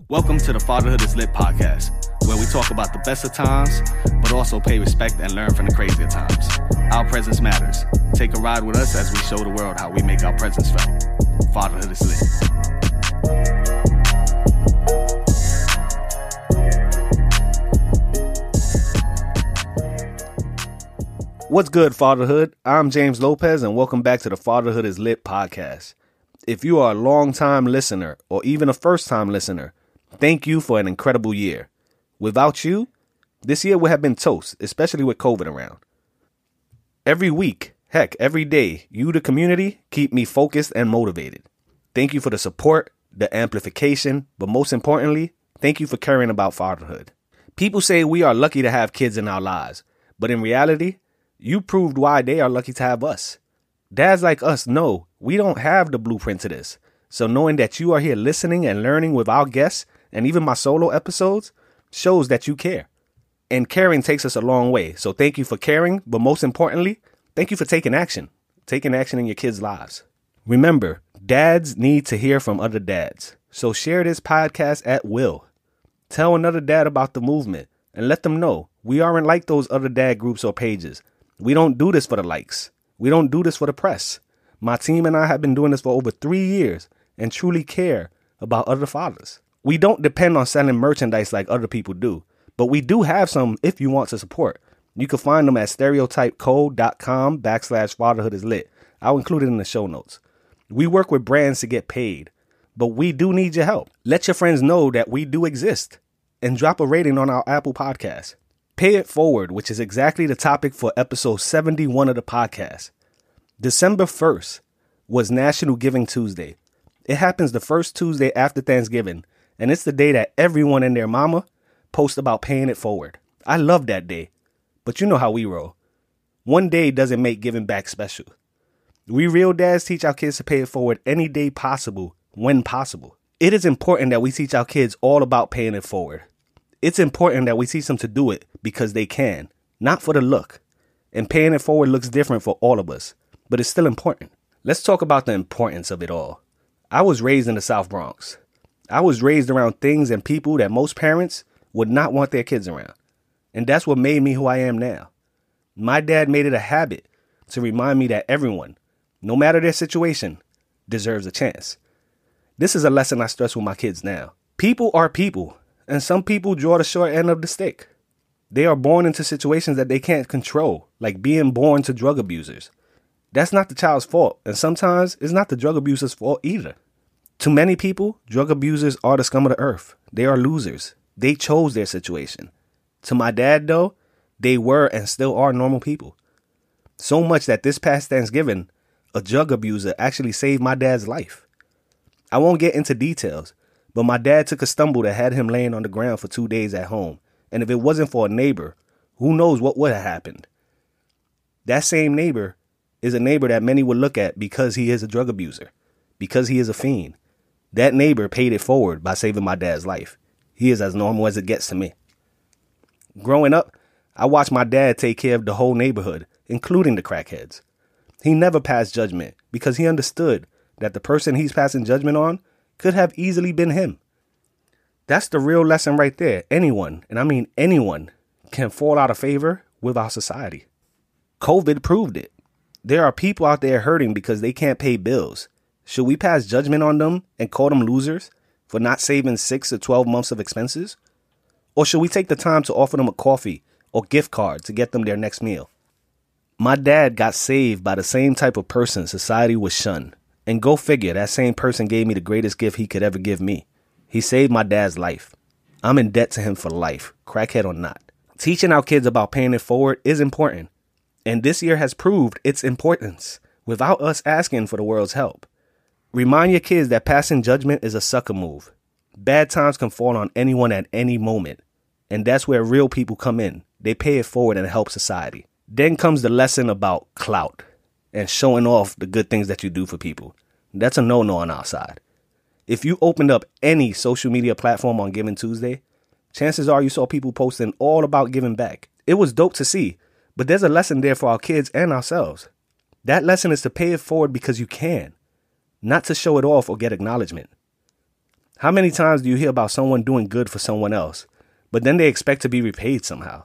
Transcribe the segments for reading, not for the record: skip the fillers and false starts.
Welcome to the Fatherhood is Lit podcast, where we talk about the best of times, but also pay respect and learn from the crazier times. Our presence matters. Take a ride with us as we show the world how we make our presence felt. Fatherhood is Lit. What's good, Fatherhood? I'm James Lopez, and welcome back to the Fatherhood is Lit podcast. If you are a long-time listener or even a first-time listener, thank you for an incredible year. Without you, this year would have been toast, especially with COVID around. Every week, heck, every day, you, the community, keep me focused and motivated. Thank you for the support, the amplification, but most importantly, thank you for caring about fatherhood. People say we are lucky to have kids in our lives, but in reality, you proved why they are lucky to have us. Dads like us know we don't have the blueprint to this, so knowing that you are here listening and learning with our guests and even my solo episodes shows that you care. And caring takes us a long way. So thank you for caring. But most importantly, thank you for taking action in your kids' lives. Remember, dads need to hear from other dads. So share this podcast at will. Tell another dad about the movement and let them know we aren't like those other dad groups or pages. We don't do this for the likes. We don't do this for the press. My team and I have been doing this for over 3 years and truly care about other fathers. We don't depend on selling merchandise like other people do, but we do have some if you want to support. You can find them at stereotypecode.com/fatherhoodislit. I'll include it in the show notes. We work with brands to get paid, but we do need your help. Let your friends know that we do exist and drop a rating on our Apple podcast. Pay it forward, which is exactly the topic for episode 71 of the podcast. December 1st was National Giving Tuesday. It happens the first Tuesday after Thanksgiving, and it's the day that everyone and their mama post about paying it forward. I love that day, but you know how we roll. One day doesn't make giving back special. We real dads teach our kids to pay it forward any day possible, when possible. It is important that we teach our kids all about paying it forward. It's important that we teach them to do it because they can, not for the look. And paying it forward looks different for all of us, but it's still important. Let's talk about the importance of it all. I was raised in the South Bronx. I was raised around things and people that most parents would not want their kids around. And that's what made me who I am now. My dad made it a habit to remind me that everyone, no matter their situation, deserves a chance. This is a lesson I stress with my kids now. People are people, and some people draw the short end of the stick. They are born into situations that they can't control, like being born to drug abusers. That's not the child's fault, and sometimes it's not the drug abuser's fault either. To many people, drug abusers are the scum of the earth. They are losers. They chose their situation. To my dad, though, they were and still are normal people. So much that this past Thanksgiving, a drug abuser actually saved my dad's life. I won't get into details, but my dad took a stumble that had him laying on the ground for 2 days at home. And if it wasn't for a neighbor, who knows what would have happened. That same neighbor is a neighbor that many would look at because he is a drug abuser, because he is a fiend. That neighbor paid it forward by saving my dad's life. He is as normal as it gets to me. Growing up, I watched my dad take care of the whole neighborhood, including the crackheads. He never passed judgment because he understood that the person he's passing judgment on could have easily been him. That's the real lesson right there. Anyone, and I mean anyone, can fall out of favor with our society. COVID proved it. There are people out there hurting because they can't pay bills. Should we pass judgment on them and call them losers for not saving 6 to 12 months of expenses? Or should we take the time to offer them a coffee or gift card to get them their next meal? My dad got saved by the same type of person society would shun. And go figure, that same person gave me the greatest gift he could ever give me. He saved my dad's life. I'm in debt to him for life, crackhead or not. Teaching our kids about paying it forward is important. And this year has proved its importance without us asking for the world's help. Remind your kids that passing judgment is a sucker move. Bad times can fall on anyone at any moment. And that's where real people come in. They pay it forward and help society. Then comes the lesson about clout and showing off the good things that you do for people. That's a no-no on our side. If you opened up any social media platform on Giving Tuesday, chances are you saw people posting all about giving back. It was dope to see, but there's a lesson there for our kids and ourselves. That lesson is to pay it forward because you can, not to show it off or get acknowledgement. How many times do you hear about someone doing good for someone else, but then they expect to be repaid somehow?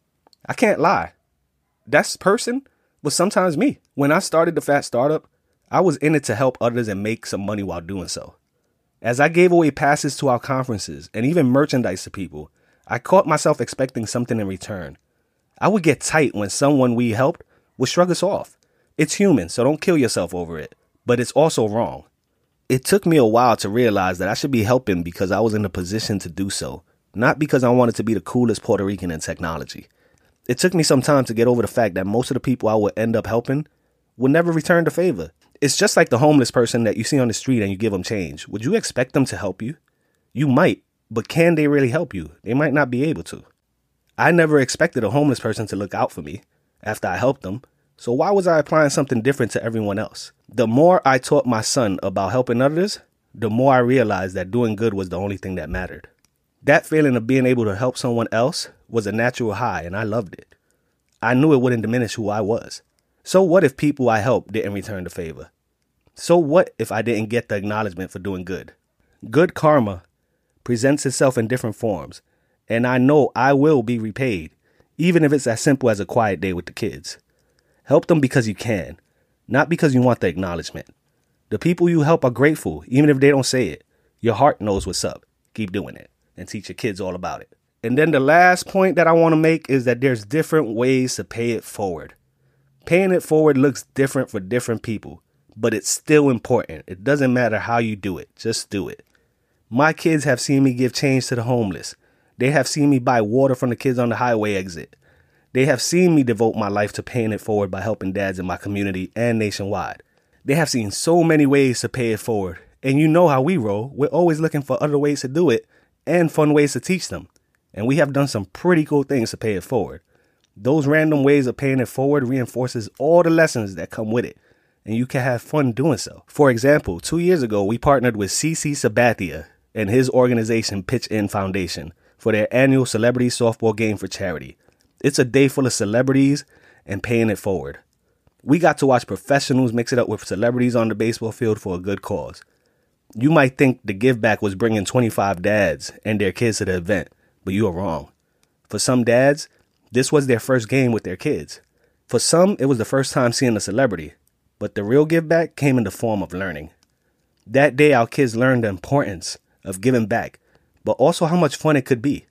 I can't lie. That person was sometimes me. When I started the Fat Startup, I was in it to help others and make some money while doing so. As I gave away passes to our conferences and even merchandise to people, I caught myself expecting something in return. I would get tight when someone we helped would shrug us off. It's human, so don't kill yourself over it. But it's also wrong. It took me a while to realize that I should be helping because I was in a position to do so, not because I wanted to be the coolest Puerto Rican in technology. It took me some time to get over the fact that most of the people I would end up helping would never return the favor. It's just like the homeless person that you see on the street and you give them change. Would you expect them to help you? You might, but can they really help you? They might not be able to. I never expected a homeless person to look out for me after I helped them, so why was I applying something different to everyone else? The more I taught my son about helping others, the more I realized that doing good was the only thing that mattered. That feeling of being able to help someone else was a natural high, and I loved it. I knew it wouldn't diminish who I was. So what if people I helped didn't return the favor? So what if I didn't get the acknowledgement for doing good? Good karma presents itself in different forms, and I know I will be repaid, even if it's as simple as a quiet day with the kids. Help them because you can, not because you want the acknowledgement. The people you help are grateful, even if they don't say it. Your heart knows what's up. Keep doing it and teach your kids all about it. And then the last point that I want to make is that there's different ways to pay it forward. Paying it forward looks different for different people, but it's still important. It doesn't matter how you do it. Just do it. My kids have seen me give change to the homeless. They have seen me buy water from the kids on the highway exit. They have seen me devote my life to paying it forward by helping dads in my community and nationwide. They have seen so many ways to pay it forward. And you know how we roll. We're always looking for other ways to do it and fun ways to teach them. And we have done some pretty cool things to pay it forward. Those random ways of paying it forward reinforces all the lessons that come with it. And you can have fun doing so. For example, 2 years ago, we partnered with CC Sabathia and his organization Pitch In Foundation for their annual celebrity softball game for charity. It's a day full of celebrities and paying it forward. We got to watch professionals mix it up with celebrities on the baseball field for a good cause. You might think the give back was bringing 25 dads and their kids to the event, but you are wrong. For some dads, this was their first game with their kids. For some, it was the first time seeing a celebrity, but the real give back came in the form of learning. That day, our kids learned the importance of giving back, but also how much fun it could be.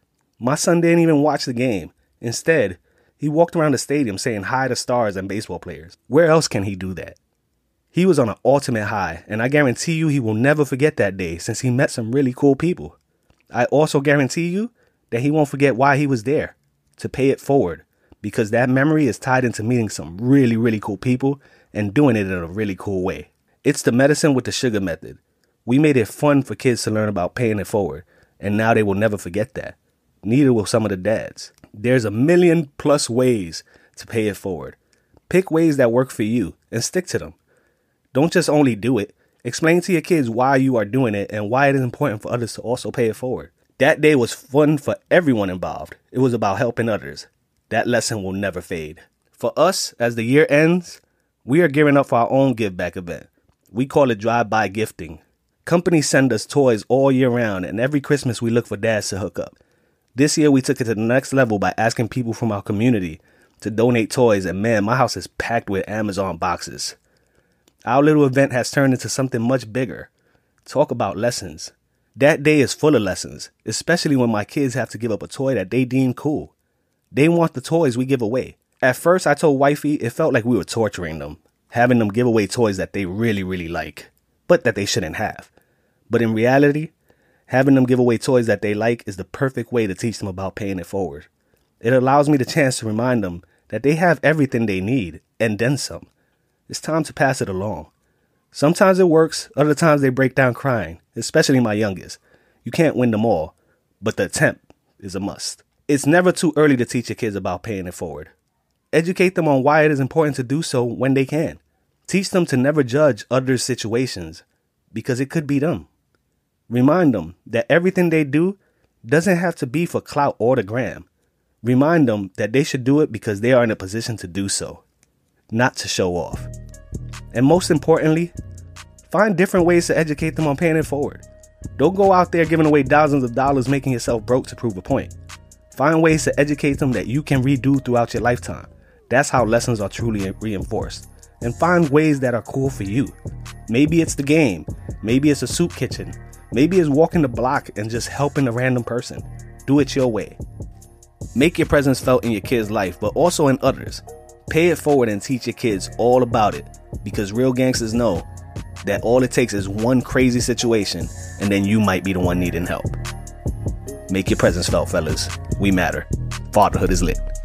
My son didn't even watch the game. Instead, he walked around the stadium saying hi to stars and baseball players. Where else can he do that? He was on an ultimate high, and I guarantee you he will never forget that day since he met some really cool people. I also guarantee you that he won't forget why he was there, to pay it forward, because that memory is tied into meeting some really, really cool people and doing it in a really cool way. It's the medicine with the sugar method. We made it fun for kids to learn about paying it forward, and now they will never forget that. Neither will some of the dads. There's 1,000,000+ ways to pay it forward. Pick ways that work for you and stick to them. Don't just only do it. Explain to your kids why you are doing it and why it is important for others to also pay it forward. That day was fun for everyone involved. It was about helping others. That lesson will never fade. For us, as the year ends, we are gearing up for our own give back event. We call it drive-by gifting. Companies send us toys all year round, and every Christmas we look for dads to hook up. This year we took it to the next level by asking people from our community to donate toys, and man, my house is packed with Amazon boxes. Our little event has turned into something much bigger. Talk about lessons. That day is full of lessons, especially when my kids have to give up a toy that they deem cool. They want the toys we give away. At first, I told wifey it felt like we were torturing them, having them give away toys that they really, really like, but that they shouldn't have. But in reality, having them give away toys that they like is the perfect way to teach them about paying it forward. It allows me the chance to remind them that they have everything they need, and then some. It's time to pass it along. Sometimes it works, other times they break down crying, especially my youngest. You can't win them all, but the attempt is a must. It's never too early to teach your kids about paying it forward. Educate them on why it is important to do so when they can. Teach them to never judge others' situations, because it could be them. Remind them that everything they do doesn't have to be for clout or the gram. Remind them that they should do it because they are in a position to do so, not to show off. And most importantly, find different ways to educate them on paying it forward. Don't go out there giving away thousands of dollars making yourself broke to prove a point. Find ways to educate them that you can redo throughout your lifetime. That's how lessons are truly reinforced. And find ways that are cool for you. Maybe it's the game. Maybe it's a soup kitchen. Maybe it's walking the block and just helping a random person. Do it your way. Make your presence felt in your kids' life, but also in others. Pay it forward and teach your kids all about it, because real gangsters know that all it takes is one crazy situation, and then you might be the one needing help. Make your presence felt, fellas. We matter. Fatherhood is lit.